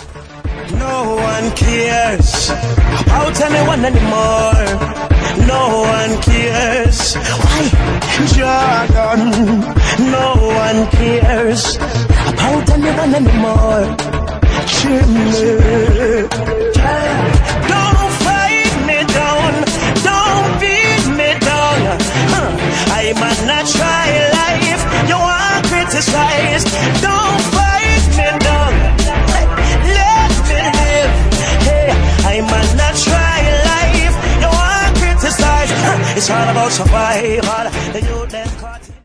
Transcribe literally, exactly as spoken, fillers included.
No one cares about anyone anymore. No one cares. Why? Jordan. No one cares about anyone anymore. Jimmy. Don't fight me down. Don't beat me down. Huh. I might not try life. You want to criticize. Don't fight me down. Let me live. Hey, I might not try life. You want to criticize. Huh. It's all about survival.